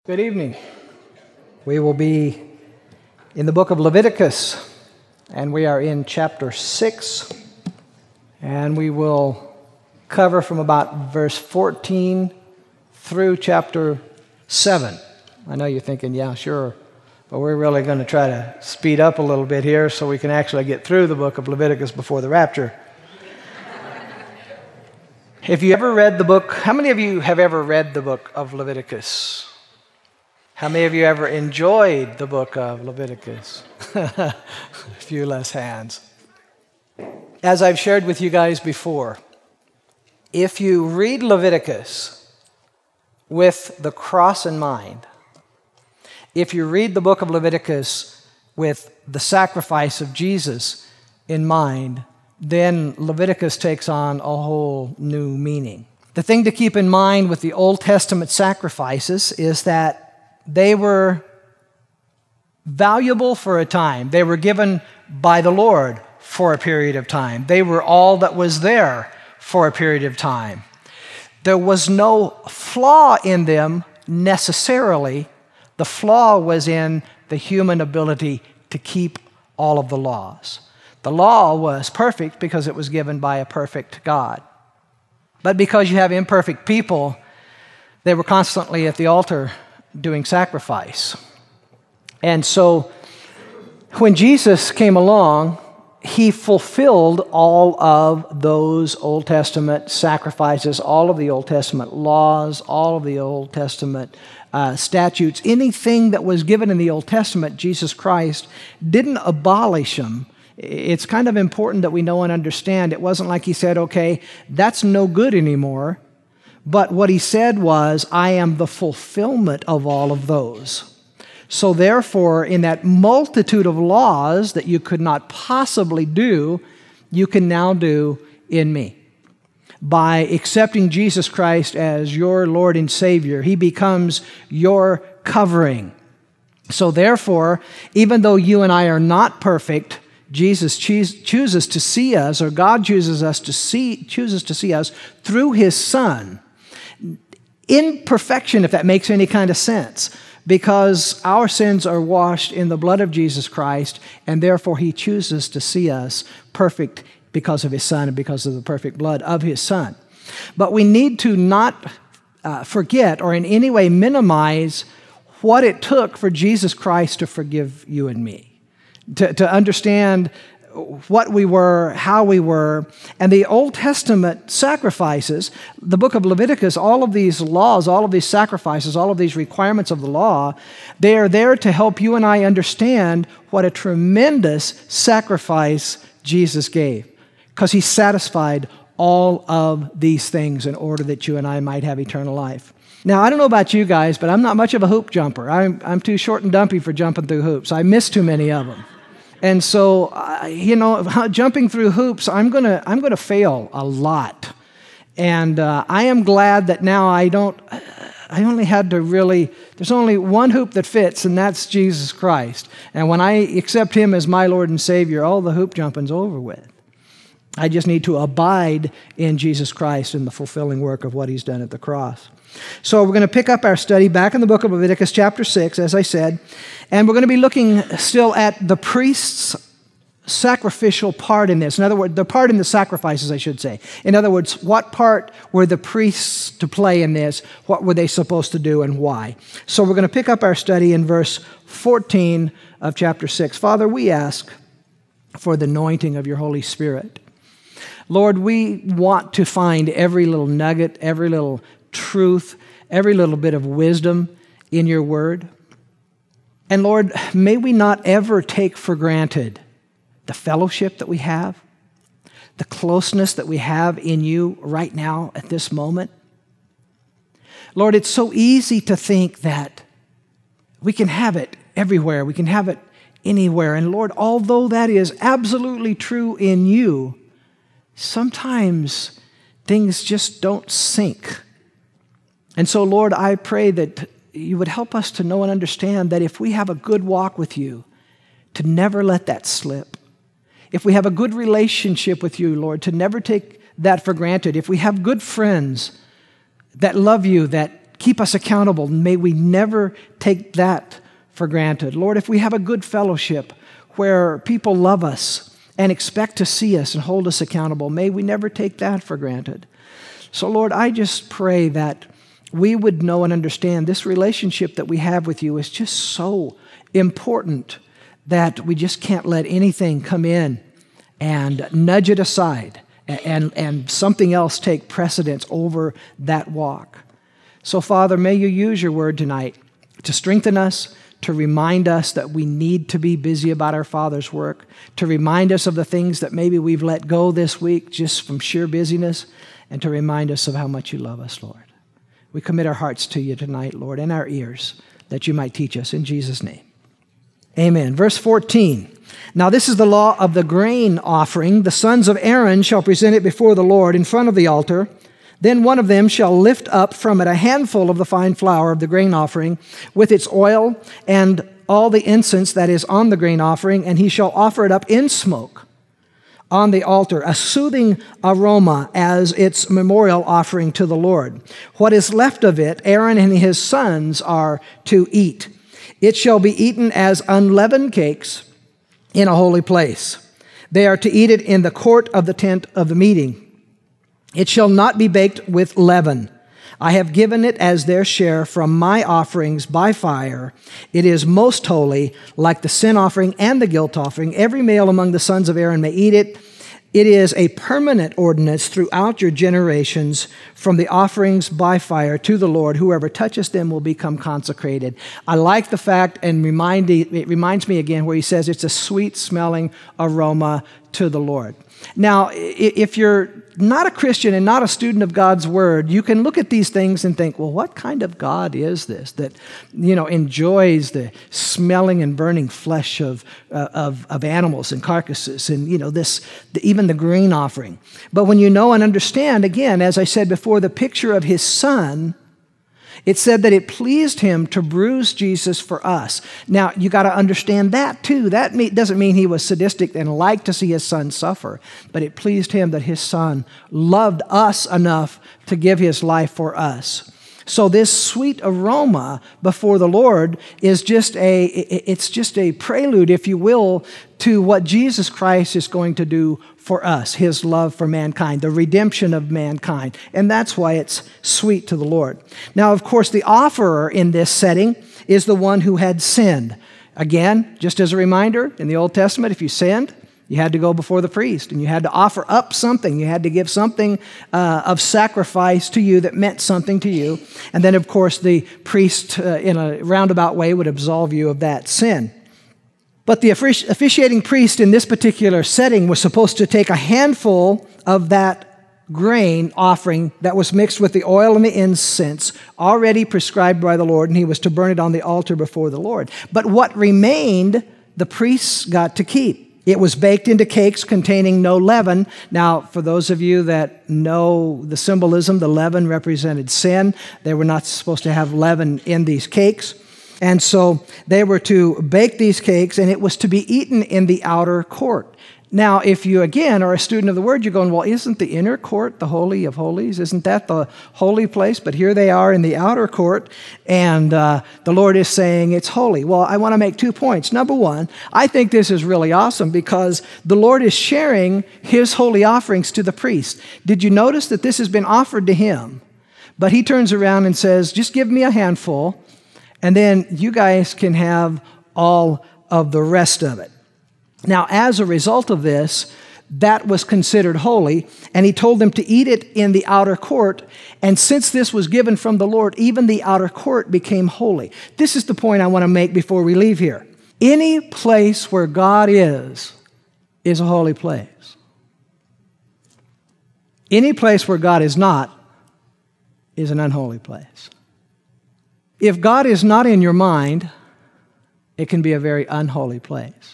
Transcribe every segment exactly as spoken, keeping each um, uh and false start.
Good evening. We will be in the book of Leviticus, and we are in chapter six, and we will cover from about verse fourteen through chapter seven. I know you're thinking, yeah, sure, but we're really going to try to speed up a little bit here so we can actually get through the book of Leviticus before the rapture. If you ever read the book, how many of you have ever read the book of Leviticus? How many of you ever enjoyed the book of Leviticus? A few less hands. As I've shared with you guys before, if you read Leviticus with the cross in mind, if you read the book of Leviticus with the sacrifice of Jesus in mind, then Leviticus takes on a whole new meaning. The thing to keep in mind with the Old Testament sacrifices is that they were valuable for a time. They were given by the Lord for a period of time. They were all that was there for a period of time. There was no flaw in them necessarily. The flaw was in the human ability to keep all of the laws. The law was perfect because it was given by a perfect God. But because you have imperfect people, they were constantly at the altar doing sacrifice. And so when Jesus came along, he fulfilled all of those Old Testament sacrifices, all of the Old Testament laws, all of the Old Testament uh, statutes. Anything that was given in the Old Testament, Jesus Christ didn't abolish them. It's kind of important that we know and understand. It wasn't like he said, okay, that's no good anymore. But what he said was, I am the fulfillment of all of those. So therefore, in that multitude of laws that you could not possibly do, you can now do in me. By accepting Jesus Christ as your Lord and Savior, he becomes your covering. So therefore, even though you and I are not perfect, Jesus choose, chooses to see us, or God chooses us to see, chooses to see us through his Son. In perfection, if that makes any kind of sense, because our sins are washed in the blood of Jesus Christ, and therefore he chooses to see us perfect because of his Son and because of the perfect blood of his Son. But we need to not uh, forget or in any way minimize what it took for Jesus Christ to forgive you and me, to, to understand what we were, how we were. And the Old Testament sacrifices, the book of Leviticus, all of these laws, all of these sacrifices, all of these requirements of the law, they are there to help you and I understand what a tremendous sacrifice Jesus gave, because he satisfied all of these things in order that you and I might have eternal life. Now, I don't know about you guys, but I'm not much of a hoop jumper. I'm, I'm too short and dumpy for jumping through hoops. I miss too many of them. And so, uh, you know, jumping through hoops, I'm gonna I'm gonna fail a lot, and uh, I am glad that now I don't. I only had to really. There's only one hoop that fits, and that's Jesus Christ. And when I accept him as my Lord and Savior, all the hoop jumping's over with. I just need to abide in Jesus Christ and the fulfilling work of what he's done at the cross. So we're going to pick up our study back in the book of Leviticus chapter six, as I said, and we're going to be looking still at the priest's sacrificial part in this. In other words, the part in the sacrifices, I should say. In other words, what part were the priests to play in this? What were they supposed to do and why? So we're going to pick up our study in verse fourteen of chapter six. Father, we ask for the anointing of your Holy Spirit. Lord, we want to find every little nugget, every little truth, every little bit of wisdom in your word. And Lord, may we not ever take for granted the fellowship that we have, the closeness that we have in you right now at this moment. Lord, it's so easy to think that we can have it everywhere, we can have it anywhere. And Lord, although that is absolutely true in you, sometimes things just don't sink. And so, Lord, I pray that you would help us to know and understand that if we have a good walk with you, to never let that slip. If we have a good relationship with you, Lord, to never take that for granted. If we have good friends that love you, that keep us accountable. May we never take that for granted. Lord, if we have a good fellowship where people love us and expect to see us and hold us accountable, may we never take that for granted. So, Lord, I just pray that we would know and understand this relationship that we have with you is just so important that we just can't let anything come in and nudge it aside and, and something else take precedence over that walk. So, Father, may you use your word tonight to strengthen us, to remind us that we need to be busy about our Father's work, to remind us of the things that maybe we've let go this week just from sheer busyness, and to remind us of how much you love us, Lord. We commit our hearts to you tonight, Lord, and our ears, that you might teach us in Jesus' name. Amen. Verse fourteen. Now this is the law of the grain offering. The sons of Aaron shall present it before the Lord in front of the altar. Then one of them shall lift up from it a handful of the fine flour of the grain offering with its oil and all the incense that is on the grain offering, and he shall offer it up in smoke on the altar, a soothing aroma as its memorial offering to the Lord. What is left of it, Aaron and his sons are to eat. It shall be eaten as unleavened cakes in a holy place. They are to eat it in the court of the tent of the meeting. It shall not be baked with leaven. I have given it as their share from my offerings by fire. It is most holy, like the sin offering and the guilt offering. Every male among the sons of Aaron may eat it. It is a permanent ordinance throughout your generations from the offerings by fire to the Lord. Whoever touches them will become consecrated. I like the fact, and remind, it reminds me again where he says it's a sweet-smelling aroma to the Lord. Now, if you're not a Christian and not a student of God's Word, you can look at these things and think, well, what kind of God is this that, you know, enjoys the smelling and burning flesh of, uh, of, of animals and carcasses and, you know, this, the, even the grain offering. But when you know and understand, again, as I said before, the picture of his son, it said that it pleased him to bruise Jesus for us. Now, you got to understand that too. That doesn't mean he was sadistic and liked to see his son suffer, but it pleased him that his son loved us enough to give his life for us. So this sweet aroma before the Lord is just a, it's just a prelude, if you will, to what Jesus Christ is going to do for us, his love for mankind, the redemption of mankind. And that's why it's sweet to the Lord. Now, of course, the offerer in this setting is the one who had sinned. Again, just as a reminder, in the Old Testament, if you sinned, you had to go before the priest, and you had to offer up something. You had to give something uh, of sacrifice to you that meant something to you. And then, of course, the priest, uh, in a roundabout way, would absolve you of that sin. But the officiating priest in this particular setting was supposed to take a handful of that grain offering that was mixed with the oil and the incense already prescribed by the Lord, and he was to burn it on the altar before the Lord. But what remained, the priests got to keep. It was baked into cakes containing no leaven. Now, for those of you that know the symbolism, the leaven represented sin. They were not supposed to have leaven in these cakes. And so they were to bake these cakes, and it was to be eaten in the outer court. Now, if you, again, are a student of the Word, you're going, well, isn't the inner court the Holy of Holies? Isn't that the holy place? But here they are in the outer court, and uh, the Lord is saying it's holy. Well, I want to make two points. Number one, I think this is really awesome because the Lord is sharing his holy offerings to the priest. Did you notice that this has been offered to him? But he turns around and says, just give me a handful, and then you guys can have all of the rest of it. Now, as a result of this, that was considered holy, and he told them to eat it in the outer court, and since this was given from the Lord, even the outer court became holy. This is the point I want to make before we leave here. Any place where God is, is a holy place. Any place where God is not, is an unholy place. If God is not in your mind, it can be a very unholy place.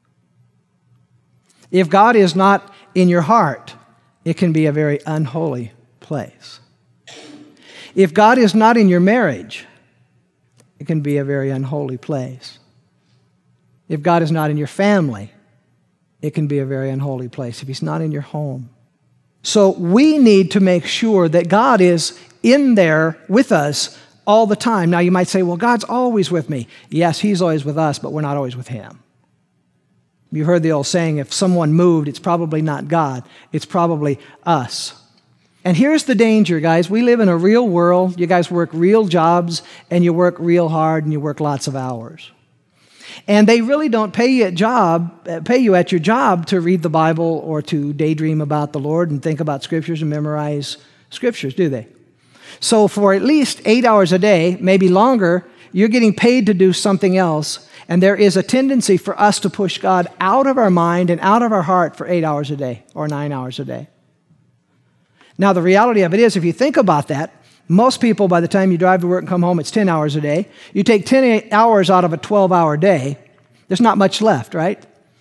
If God is not in your heart, it can be a very unholy place. If God is not in your marriage, it can be a very unholy place. If God is not in your family, it can be a very unholy place. If he's not in your home. So we need to make sure that God is in there with us all the time. Now you might say, well, God's always with me. Yes, he's always with us, but we're not always with him. You heard the old saying, if someone moved, it's probably not God. It's probably us. And here's the danger, guys. We live in a real world. You guys work real jobs, and you work real hard, and you work lots of hours. And they really don't pay you at job, pay you at your job to read the Bible or to daydream about the Lord and think about Scriptures and memorize Scriptures, do they? So for at least eight hours a day, maybe longer, you're getting paid to do something else. And there is a tendency for us to push God out of our mind and out of our heart for eight hours a day or nine hours a day. Now, the reality of it is, if you think about that, most people, by the time you drive to work and come home, it's ten hours a day. You take ten hours out of a twelve-hour day, there's not much left, right?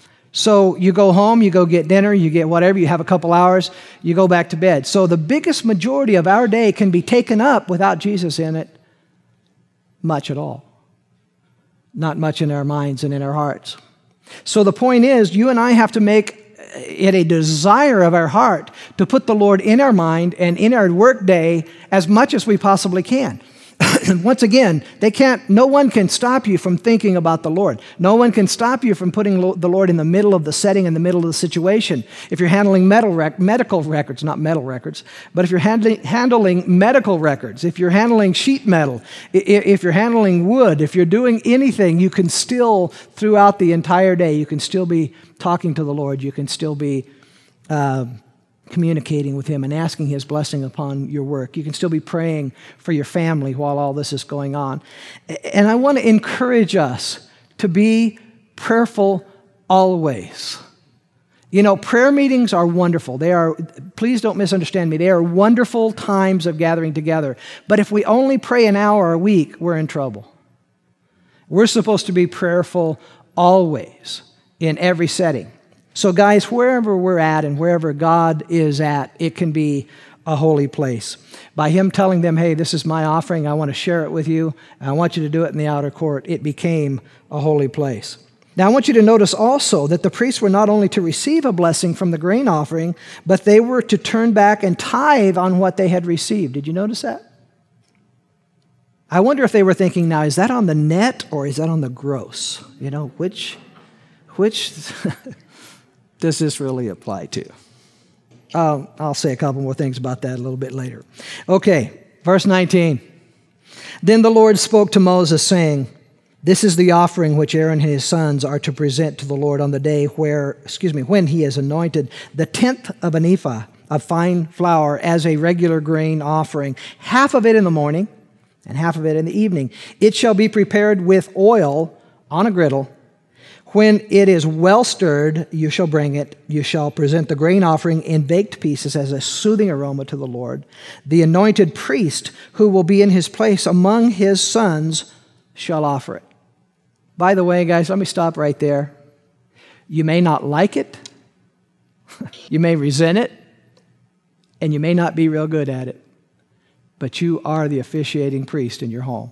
So you go home, you go get dinner, you get whatever, you have a couple hours, you go back to bed. So the biggest majority of our day can be taken up without Jesus in it, much at all. Not much in our minds and in our hearts. So the point is, you and I have to make it a desire of our heart to put the Lord in our mind and in our work day as much as we possibly can. Once again, they can't, no one can stop you from thinking about the Lord. No one can stop you from putting the Lord in the middle of the setting, in the middle of the situation. If you're handling medical, rec- medical records, not metal records, but if you're handling, handling medical records, if you're handling sheet metal, if, if you're handling wood, if you're doing anything, you can still, throughout the entire day, you can still be talking to the Lord. You can still be uh, communicating with him and asking his blessing upon your work. You can still be praying for your family while all this is going on. And I want to encourage us to be prayerful always. You know, prayer meetings are wonderful. They are, please don't misunderstand me, they are wonderful times of gathering together. But if we only pray an hour a week, we're in trouble. We're supposed to be prayerful always in every setting. So guys, wherever we're at and wherever God is at, it can be a holy place. By him telling them, hey, this is my offering, I want to share it with you, and I want you to do it in the outer court, it became a holy place. Now I want you to notice also that the priests were not only to receive a blessing from the grain offering, but they were to turn back and tithe on what they had received. Did you notice that? I wonder if they were thinking, now, is that on the net or is that on the gross? You know, which, which does this really apply to? Um, I'll say a couple more things about that a little bit later. Okay, verse nineteen. Then the Lord spoke to Moses, saying, this is the offering which Aaron and his sons are to present to the Lord on the day where, excuse me, when he is anointed, the tenth of an ephah of fine flour as a regular grain offering, half of it in the morning and half of it in the evening. It shall be prepared with oil on a griddle. When it is well stirred, you shall bring it. You shall present the grain offering in baked pieces as a soothing aroma to the Lord. The anointed priest who will be in his place among his sons shall offer it. By the way, guys, let me stop right there. You may not like it. You may resent it. And you may not be real good at it. But you are the officiating priest in your home.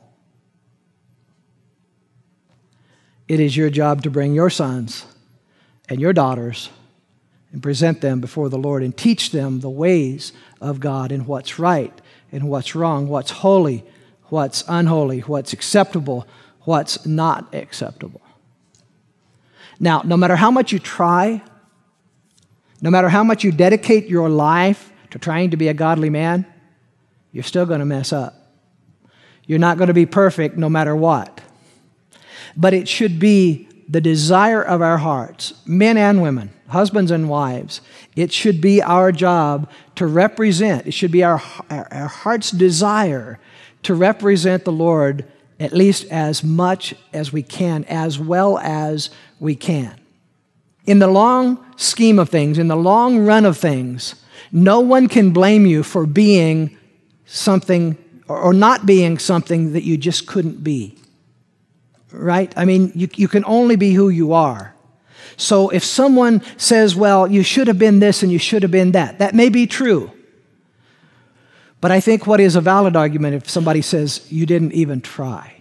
It is your job to bring your sons and your daughters and present them before the Lord and teach them the ways of God and what's right and what's wrong, what's holy, what's unholy, what's acceptable, what's not acceptable. Now, no matter how much you try, no matter how much you dedicate your life to trying to be a godly man, you're still going to mess up. You're not going to be perfect no matter what. But it should be the desire of our hearts, men and women, husbands and wives. It should be our job to represent, it should be our, our, our heart's desire to represent the Lord at least as much as we can, as well as we can. In the long scheme of things, in the long run of things, no one can blame you for being something or, or not being something that you just couldn't be. Right? I mean, you, you can only be who you are. So if someone says, well, you should have been this and you should have been that, that may be true. But I think what is a valid argument if somebody says, you didn't even try.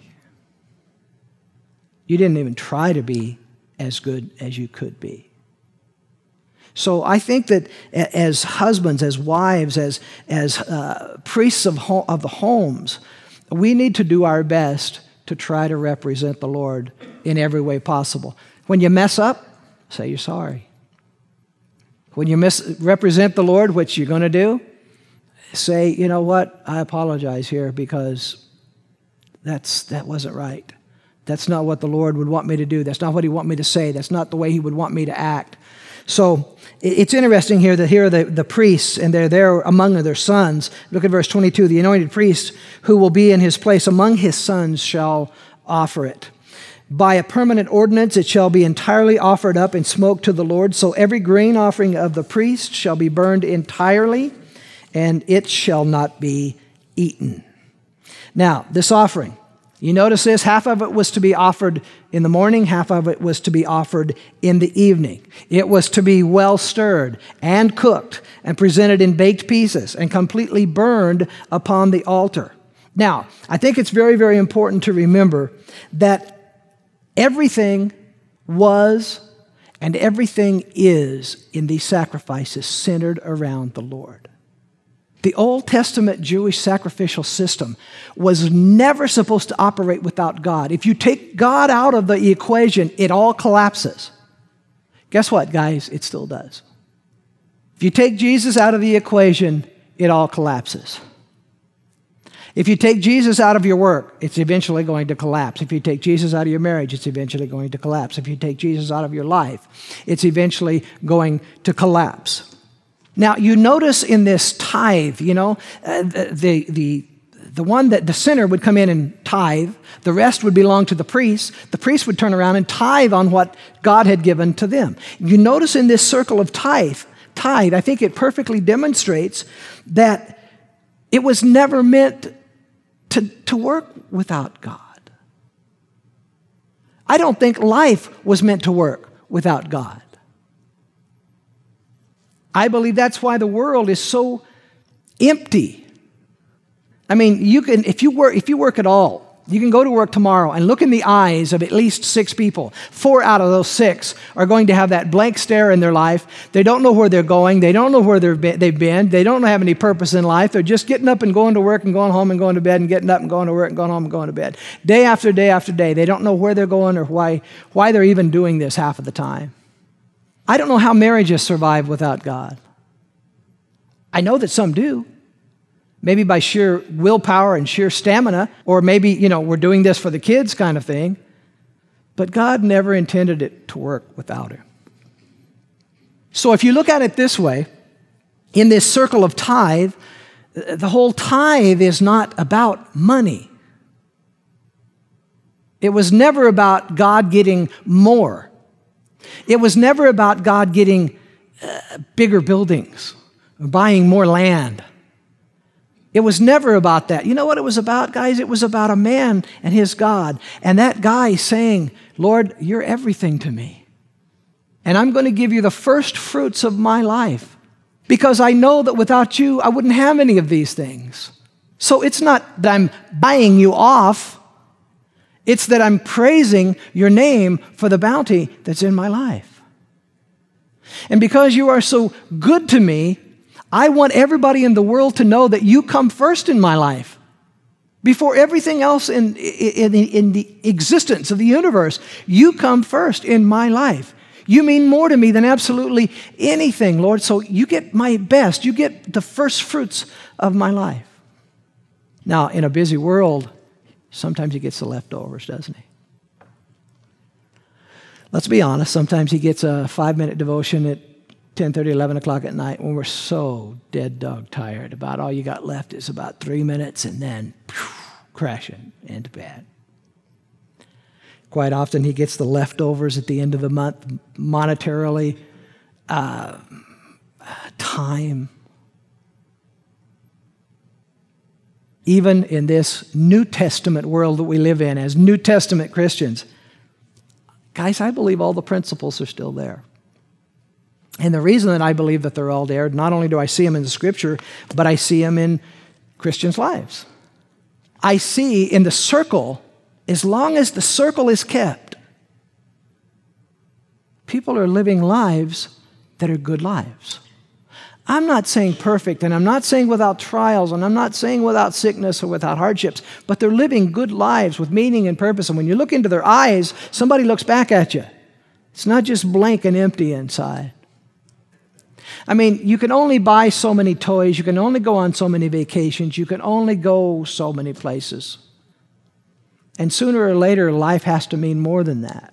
You didn't even try to be as good as you could be. So I think that as husbands, as wives, as, as uh, priests of, ho- of the homes, we need to do our best to try to represent the Lord in every way possible. When you mess up, say you're sorry. When you misrepresent the Lord, which you're going to do, say, you know what, I apologize here because that's that wasn't right. That's not what the Lord would want me to do. That's not what he would want me to say. That's not the way he would want me to act. So it's interesting here that here are the, the priests, and they're there among their sons. Look at verse twenty-two. The anointed priest who will be in his place among his sons shall offer it. By a permanent ordinance it shall be entirely offered up in smoke to the Lord. So every grain offering of the priest shall be burned entirely, and it shall not be eaten. Now, this offering, you notice this, half of it was to be offered in the morning, half of it was to be offered in the evening. It was to be well stirred and cooked and presented in baked pieces and completely burned upon the altar. Now, I think it's very, very important to remember that everything was and everything is in these sacrifices centered around the Lord. The Old Testament Jewish sacrificial system was never supposed to operate without God. If you take God out of the equation, it all collapses. Guess what, guys? It still does. If you take Jesus out of the equation, it all collapses. If you take Jesus out of your work, it's eventually going to collapse. If you take Jesus out of your marriage, it's eventually going to collapse. If you take Jesus out of your life, it's eventually going to collapse. Now, you notice in this tithe, you know, uh, the, the, the one that the sinner would come in and tithe, the rest would belong to the priest. The priest would turn around and tithe on what God had given to them. You notice in this circle of tithe, tithe, I think it perfectly demonstrates that it was never meant to, to work without God. I don't think life was meant to work without God. I believe that's why the world is so empty. I mean, you can if you work if you work at all, you can go to work tomorrow and look in the eyes of at least six people. Four out of those six are going to have that blank stare in their life. They don't know where they're going. They don't know where they've been. They've been. They don't have any purpose in life. They're just getting up and going to work and going home and going to bed and getting up and going to work and going home and going to bed. Day after day after day. They don't know where they're going or why, why they're even doing this half of the time. I don't know how marriages survive without God. I know that some do. Maybe by sheer willpower and sheer stamina, or maybe, you know, we're doing this for the kids kind of thing. But God never intended it to work without Him. So if you look at it this way, in this circle of tithe, the whole tithe is not about money. It was never about God getting more. It was never about God getting uh, bigger buildings or buying more land. It was never about that. You know what it was about, guys? It was about a man and his God. And that guy saying, Lord, you're everything to me. And I'm going to give you the first fruits of my life because I know that without you, I wouldn't have any of these things. So it's not that I'm buying you off. It's that I'm praising your name for the bounty that's in my life. And because you are so good to me, I want everybody in the world to know that you come first in my life. Before everything else in, in, in the existence of the universe, you come first in my life. You mean more to me than absolutely anything, Lord. So you get my best. You get the first fruits of my life. Now, in a busy world, sometimes he gets the leftovers, doesn't he? Let's be honest. Sometimes he gets a five-minute devotion at ten thirty, eleven o'clock at night when we're so dead dog tired. About all you got left is about three minutes and then phew, crashing into bed. Quite often he gets the leftovers at the end of the month, monetarily, uh, time. Even in this New Testament world that we live in as New Testament Christians, guys, I believe all the principles are still there. And the reason that I believe that they're all there, not only do I see them in the Scripture, but I see them in Christians' lives. I see in the circle, as long as the circle is kept, people are living lives that are good lives. I'm not saying perfect, and I'm not saying without trials, and I'm not saying without sickness or without hardships, but they're living good lives with meaning and purpose. And when you look into their eyes, somebody looks back at you. It's not just blank and empty inside. I mean, you can only buy so many toys, you can only go on so many vacations, you can only go so many places. And sooner or later, life has to mean more than that.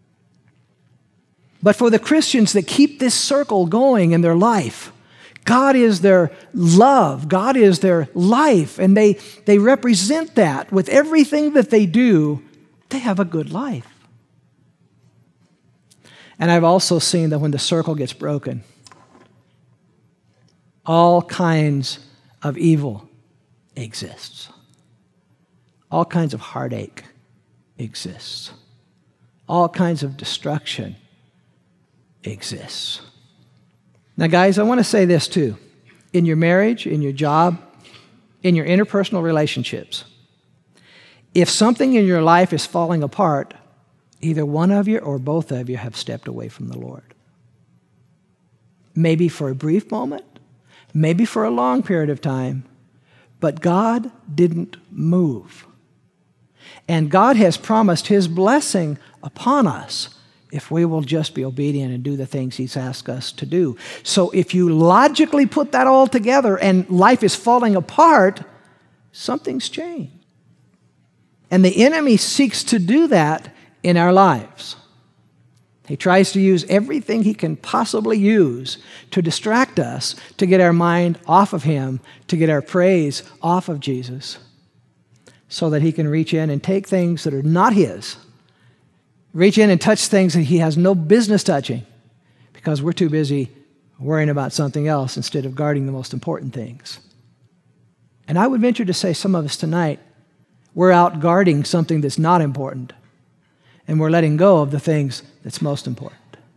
But for the Christians that keep this circle going in their life, God is their love, God is their life, and they, they represent that with everything that they do. They have a good life. And I've also seen that when the circle gets broken, all kinds of evil exists. All kinds of heartache exists. All kinds of destruction exists. Now, guys, I want to say this too. In your marriage, in your job, in your interpersonal relationships, if something in your life is falling apart, either one of you or both of you have stepped away from the Lord. Maybe for a brief moment, maybe for a long period of time, but God didn't move. And God has promised His blessing upon us if we will just be obedient and do the things He's asked us to do. So if you logically put that all together and life is falling apart, something's changed. And the enemy seeks to do that in our lives. He tries to use everything he can possibly use to distract us, to get our mind off of Him, to get our praise off of Jesus, so that he can reach in and take things that are not His, reach in and touch things that He has no business touching, because we're too busy worrying about something else instead of guarding the most important things. And I would venture to say some of us tonight, we're out guarding something that's not important, and we're letting go of the things that's most important.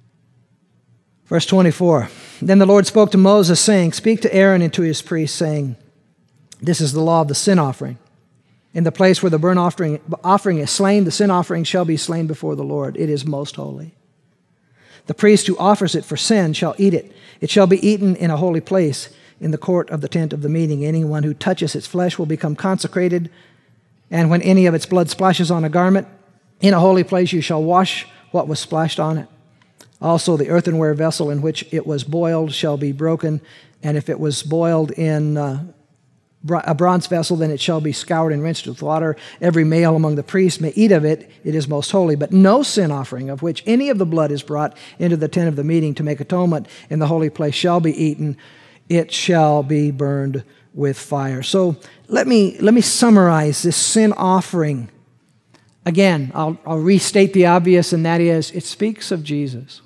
Verse twenty-four, then the Lord spoke to Moses, saying, speak to Aaron and to his priests, saying, this is the law of the sin offering. In the place where the burnt offering, offering is slain, the sin offering shall be slain before the Lord. It is most holy. The priest who offers it for sin shall eat it. It shall be eaten in a holy place, in the court of the tent of the meeting. Anyone who touches its flesh will become consecrated, and when any of its blood splashes on a garment, in a holy place you shall wash what was splashed on it. Also the earthenware vessel in which it was boiled shall be broken, and if it was boiled in uh, a bronze vessel, then it shall be scoured and rinsed with water. Every male among the priests may eat of it. It is most holy. But no sin offering of which any of the blood is brought into the tent of the meeting to make atonement in the holy place shall be eaten. It shall be burned with fire. So let me, let me summarize this sin offering. Again, I'll, I'll restate the obvious, and that is, it speaks of Jesus.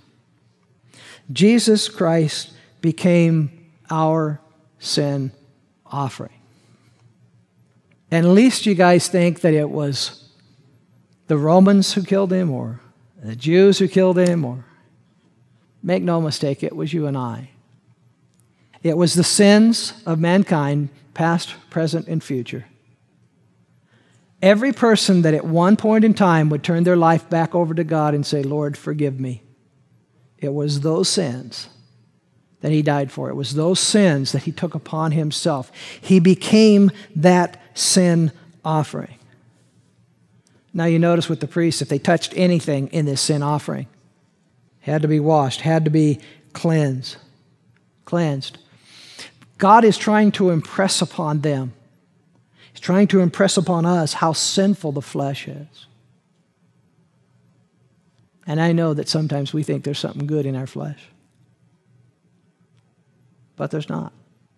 Jesus Christ became our sin offering. And at least you guys think that it was the Romans who killed Him, or the Jews who killed Him, or make no mistake, it was you and I. It was the sins of mankind, past, present, and future. Every person that at one point in time would turn their life back over to God and say, Lord, forgive me. It was those sins that He died for. It was those sins that He took upon Himself. He became that sin offering. Now you notice with the priests, if they touched anything in this sin offering, had to be washed, had to be cleansed. Cleansed. God is trying to impress upon them, He's trying to impress upon us how sinful the flesh is. And I know that sometimes we think there's something good in our flesh, but there's not.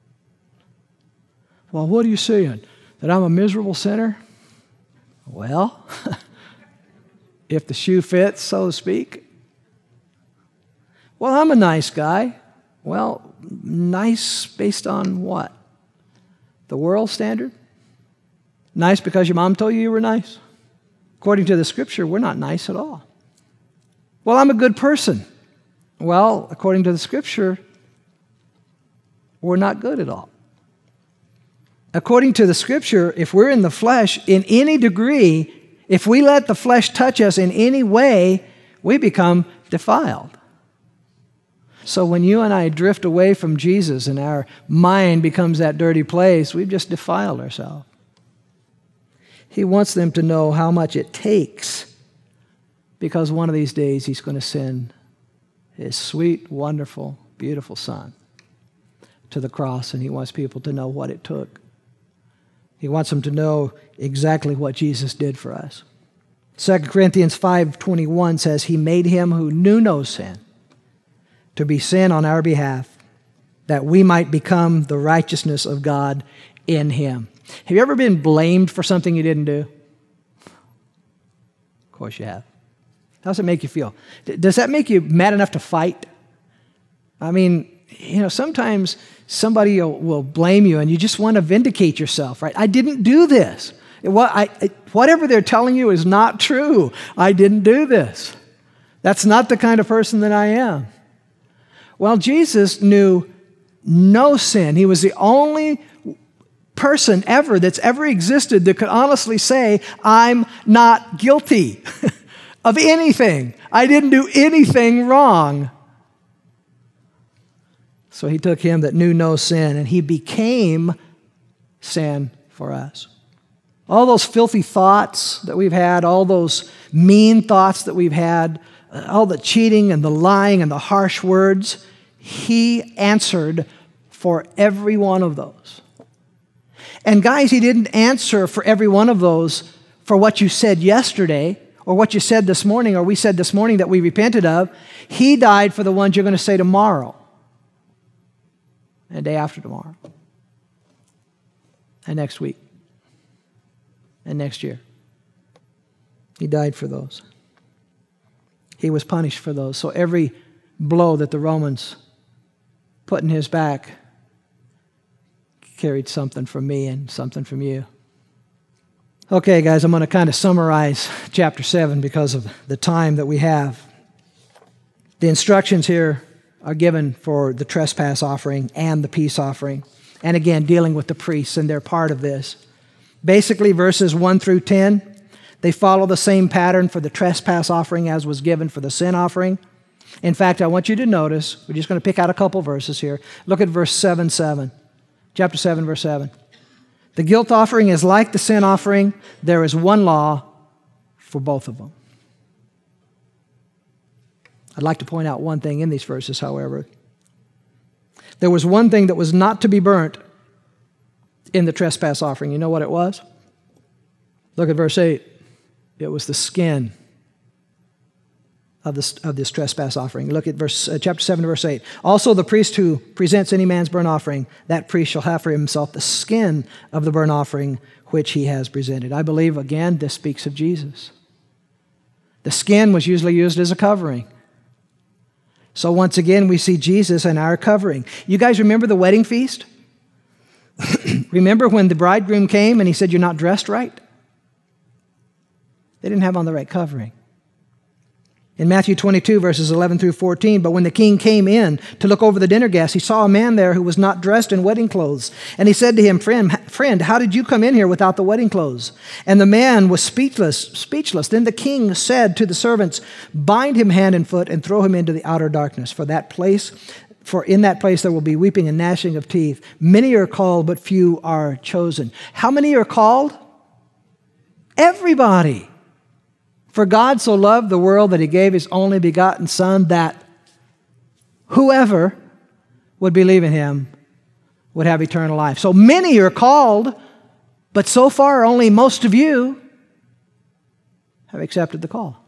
Well, what are you saying? That I'm a miserable sinner? Well, if the shoe fits, so to speak. Well, I'm a nice guy. Well, nice based on what? The world standard? Nice because your mom told you you were nice? According to the Scripture, we're not nice at all. Well, I'm a good person. Well, according to the Scripture, we're not good at all. According to the Scripture, if we're in the flesh in any degree, if we let the flesh touch us in any way, we become defiled. So when you and I drift away from Jesus and our mind becomes that dirty place, we've just defiled ourselves. He wants them to know how much it takes, because one of these days he's going to send his sweet, wonderful, beautiful Son to the cross, and he wants people to know what it took. He wants them to know exactly what Jesus did for us. Second Corinthians five twenty-one says, he made him who knew no sin to be sin on our behalf, that we might become the righteousness of God in him. Have you ever been blamed for something you didn't do? Of course you have. How does it make you feel? Does that make you mad enough to fight? I mean, you know, sometimes somebody will, will blame you and you just want to vindicate yourself, right? I didn't do this. What I, whatever they're telling you is not true. I didn't do this. That's not the kind of person that I am. Well, Jesus knew no sin. He was the only person ever that's ever existed that could honestly say, I'm not guilty of anything. I didn't do anything wrong. So he took him that knew no sin, and he became sin for us. All those filthy thoughts that we've had, all those mean thoughts that we've had, all the cheating and the lying and the harsh words, he answered for every one of those. And guys, he didn't answer for every one of those for what you said yesterday or what you said this morning or we said this morning that we repented of. He died for the ones you're going to say tomorrow and the day after tomorrow and next week and next year. He died for those. He was punished for those. So every blow that the Romans put in his back carried something from me and something from you. Okay, guys, I'm going to kind of summarize chapter seven because of the time that we have. The instructions here are given for the trespass offering and the peace offering. And again, dealing with the priests, and they're part of this. Basically, verses one through ten, they follow the same pattern for the trespass offering as was given for the sin offering. In fact, I want you to notice, we're just going to pick out a couple verses here. Look at verse seven seven. Chapter seven, verse seven. The guilt offering is like the sin offering. There is one law for both of them. I'd like to point out one thing in these verses, however. There was one thing that was not to be burnt in the trespass offering. You know what it was? Look at verse eight. It was the skin of this, of this trespass offering. Look at verse uh, chapter seven, verse eight. Also the priest who presents any man's burnt offering, that priest shall have for himself the skin of the burnt offering which he has presented. I believe, again, this speaks of Jesus. The skin was usually used as a covering. So once again, we see Jesus in our covering. You guys remember the wedding feast? Remember when the bridegroom came and he said, you're not dressed right? They didn't have on the right covering. In Matthew twenty-two, verses eleven through fourteen, but when the king came in to look over the dinner guests, he saw a man there who was not dressed in wedding clothes. And he said to him, friend, friend, how did you come in here without the wedding clothes? And the man was speechless, speechless. Then the king said to the servants, bind him hand and foot and throw him into the outer darkness. For that place, for in that place there will be weeping and gnashing of teeth. Many are called, but few are chosen. How many are called? Everybody. For God so loved the world that he gave his only begotten Son, that whoever would believe in him would have eternal life. So many are called, but so far only most of you have accepted the call.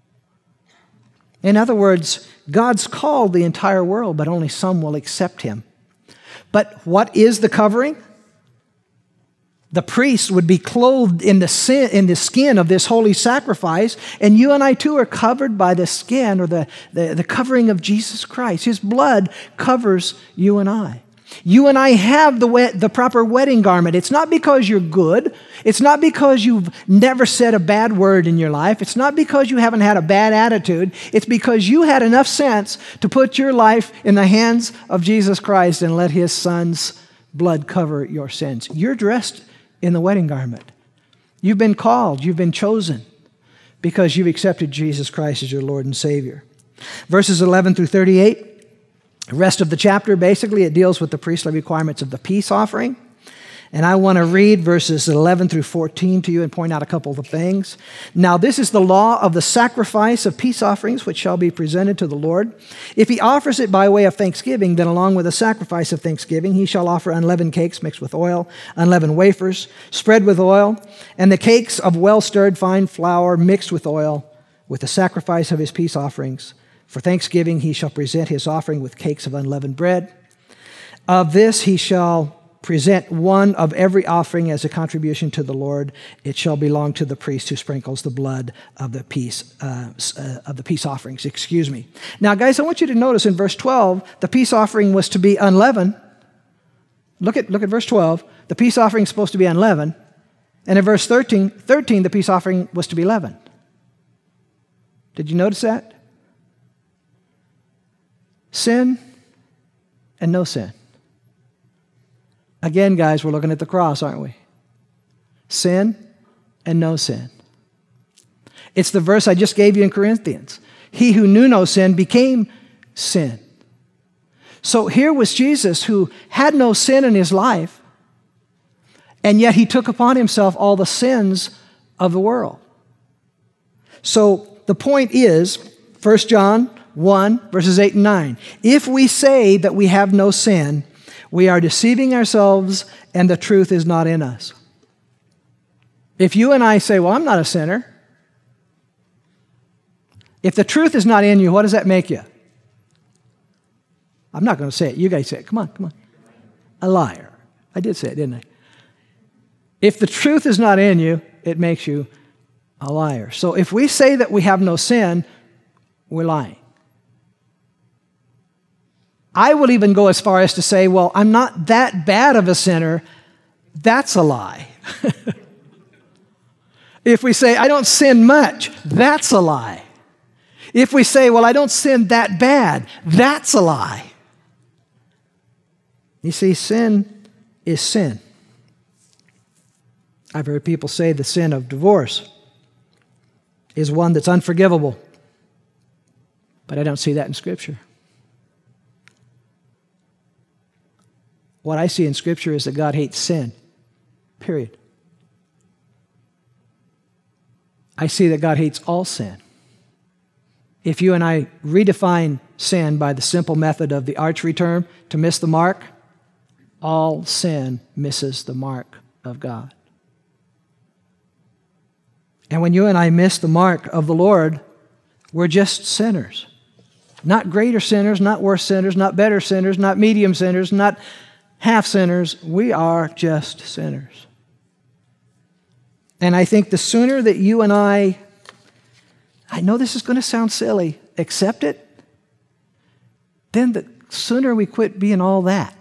In other words, God's called the entire world, but only some will accept him. But what is the covering? The priest would be clothed in the, sin, in the skin of this holy sacrifice, and you and I too are covered by the skin or the, the, the covering of Jesus Christ. His blood covers you and I. You and I have the, wet, the proper wedding garment. It's not because you're good. It's not because you've never said a bad word in your life. It's not because you haven't had a bad attitude. It's because you had enough sense to put your life in the hands of Jesus Christ and let his Son's blood cover your sins. You're dressed in the wedding garment. You've been called, you've been chosen because you've accepted Jesus Christ as your Lord and Savior. Verses eleven through thirty-eight, The rest of the chapter, basically, it deals with the priestly requirements of the peace offering. And I want to read verses eleven through fourteen to you and point out a couple of things. Now, this is the law of the sacrifice of peace offerings, which shall be presented to the Lord. If he offers it by way of thanksgiving, then along with the sacrifice of thanksgiving, he shall offer unleavened cakes mixed with oil, unleavened wafers, spread with oil, and the cakes of well-stirred fine flour mixed with oil, with the sacrifice of his peace offerings. For thanksgiving, he shall present his offering with cakes of unleavened bread. Of this he shall present one of every offering as a contribution to the Lord. It shall belong to the priest who sprinkles the blood of the peace uh, uh, of the peace offerings. Excuse me. Now, guys, I want you to notice in verse twelve, the peace offering was to be unleavened. Look at look at verse twelve. The peace offering is supposed to be unleavened, and in verse thirteen, thirteen, the peace offering was to be leavened. Did you notice that? Sin and no sin. Again, guys, we're looking at the cross, aren't we? Sin and no sin. It's the verse I just gave you in Corinthians. He who knew no sin became sin. So here was Jesus who had no sin in his life, and yet he took upon himself all the sins of the world. So the point is, First John one, verses eight and nine. If we say that we have no sin, we are deceiving ourselves, and the truth is not in us. If you and I say, well, I'm not a sinner, if the truth is not in you, what does that make you? I'm not going to say it. You guys say it. Come on, come on. A liar. I did say it, didn't I? If the truth is not in you, it makes you a liar. So if we say that we have no sin, we're lying. I will even go as far as to say, well, I'm not that bad of a sinner. That's a lie. If we say, I don't sin much, that's a lie. If we say, well, I don't sin that bad, that's a lie. You see, sin is sin. I've heard people say the sin of divorce is one that's unforgivable. But I don't see that in Scripture. What I see in Scripture is that God hates sin, period. I see that God hates all sin. If you and I redefine sin by the simple method of the archery term, to miss the mark, all sin misses the mark of God. And when you and I miss the mark of the Lord, we're just sinners. Not greater sinners, not worse sinners, not better sinners, not medium sinners, not half sinners. We are just sinners. And I think the sooner that you and I, I know this is going to sound silly, accept it, then the sooner we quit being all that.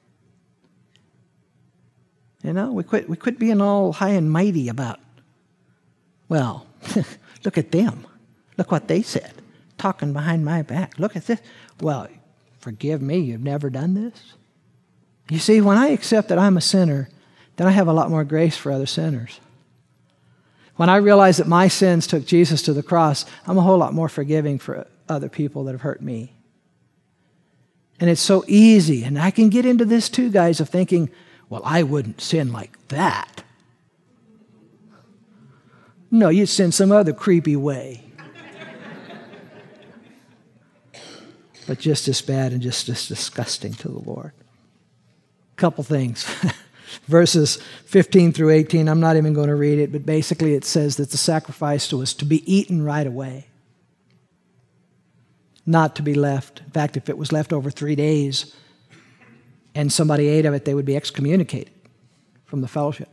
You know, we quit, we quit being all high and mighty about, well, look at them. Look what they said, talking behind my back. Look at this. Well, forgive me, you've never done this. You see, when I accept that I'm a sinner, then I have a lot more grace for other sinners. When I realize that my sins took Jesus to the cross, I'm a whole lot more forgiving for other people that have hurt me. And it's so easy, and I can get into this too, guys, of thinking, well, I wouldn't sin like that. No, you'd sin some other creepy way. But just as bad and just as disgusting to the Lord. Couple things. Verses fifteen through eighteen, I'm not even going to read it, but basically it says that the sacrifice was to be eaten right away, not to be left. In fact, if it was left over three days and somebody ate of it, they would be excommunicated from the fellowship.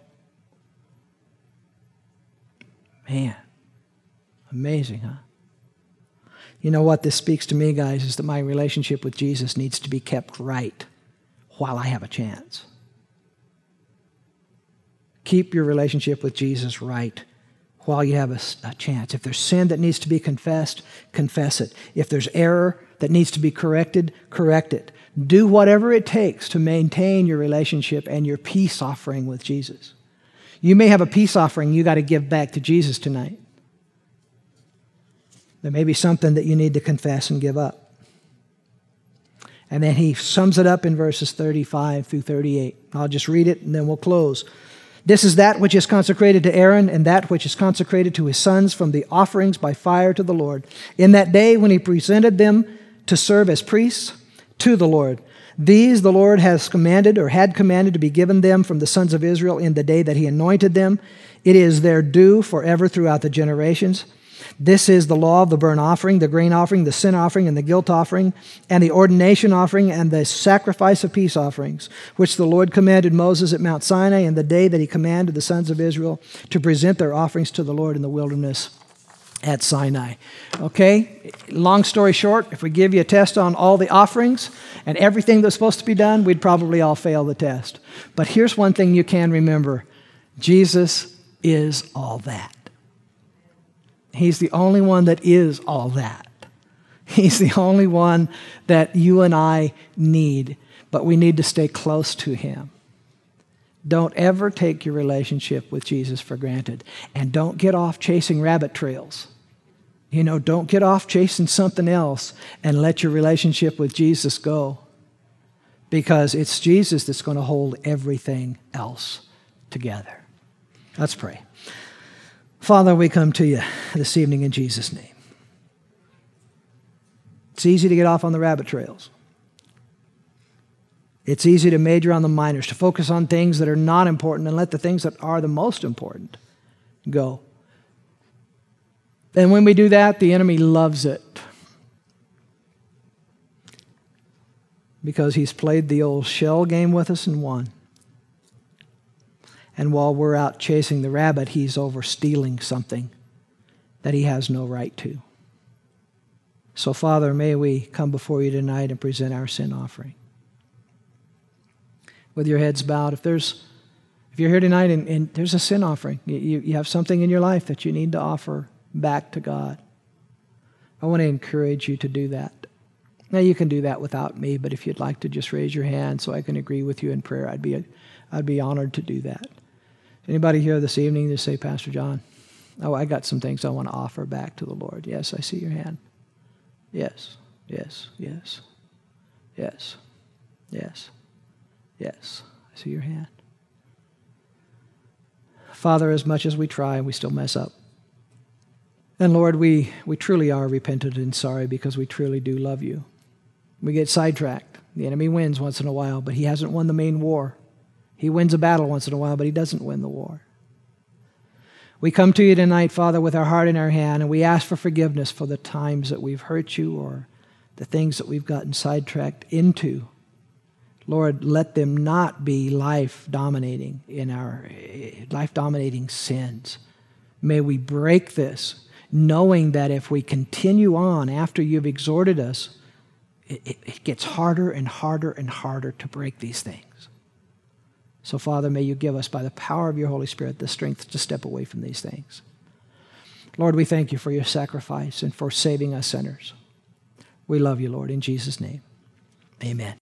Man, amazing, huh? You know what this speaks to me, guys, is that my relationship with Jesus needs to be kept right while I have a chance. Keep your relationship with Jesus right while you have a, a chance. If there's sin that needs to be confessed, confess it. If there's error that needs to be corrected, correct it. Do whatever it takes to maintain your relationship and your peace offering with Jesus. You may have a peace offering you got to give back to Jesus tonight. There may be something that you need to confess and give up. And then he sums it up in verses thirty-five through thirty-eight. I'll just read it and then we'll close. This is that which is consecrated to Aaron and that which is consecrated to his sons from the offerings by fire to the Lord, in that day when he presented them to serve as priests to the Lord. These the Lord has commanded or had commanded to be given them from the sons of Israel in the day that he anointed them. It is their due forever throughout the generations. This is the law of the burnt offering, the grain offering, the sin offering, and the guilt offering, and the ordination offering, and the sacrifice of peace offerings, which the Lord commanded Moses at Mount Sinai in the day that he commanded the sons of Israel to present their offerings to the Lord in the wilderness at Sinai. Okay, long story short, if we give you a test on all the offerings and everything that's supposed to be done, we'd probably all fail the test. But here's one thing you can remember. Jesus is all that. He's the only one that is all that. He's the only one that you and I need, but we need to stay close to him. Don't ever take your relationship with Jesus for granted, and don't get off chasing rabbit trails. You know, don't get off chasing something else and let your relationship with Jesus go, because it's Jesus that's going to hold everything else together. Let's pray. Father, we come to you this evening in Jesus' name. It's easy to get off on the rabbit trails. It's easy to major on the minors, to focus on things that are not important and let the things that are the most important go. And when we do that, the enemy loves it, because he's played the old shell game with us and won. And while we're out chasing the rabbit, he's over stealing something that he has no right to. So, Father, may we come before you tonight and present our sin offering. With your heads bowed, if there's, if you're here tonight and, and there's a sin offering, you, you have something in your life that you need to offer back to God, I want to encourage you to do that. Now, you can do that without me, but if you'd like to just raise your hand so I can agree with you in prayer, I'd be, I'd be honored to do that. Anybody here this evening to say, Pastor John, oh, I got some things I want to offer back to the Lord. Yes, I see your hand. Yes, yes, yes, yes, yes, yes. I see your hand. Father, as much as we try, we still mess up. And Lord, we, we truly are repentant and sorry, because we truly do love you. We get sidetracked. The enemy wins once in a while, but he hasn't won the main war. He wins a battle once in a while, but he doesn't win the war. We come to you tonight, Father, with our heart in our hand, and we ask for forgiveness for the times that we've hurt you or the things that we've gotten sidetracked into. Lord, let them not be life-dominating in our life-dominating sins. May we break this, knowing that if we continue on after you've exhorted us, it, it gets harder and harder and harder to break these things. So, Father, may you give us, by the power of your Holy Spirit, the strength to step away from these things. Lord, we thank you for your sacrifice and for saving us sinners. We love you, Lord, in Jesus' name. Amen.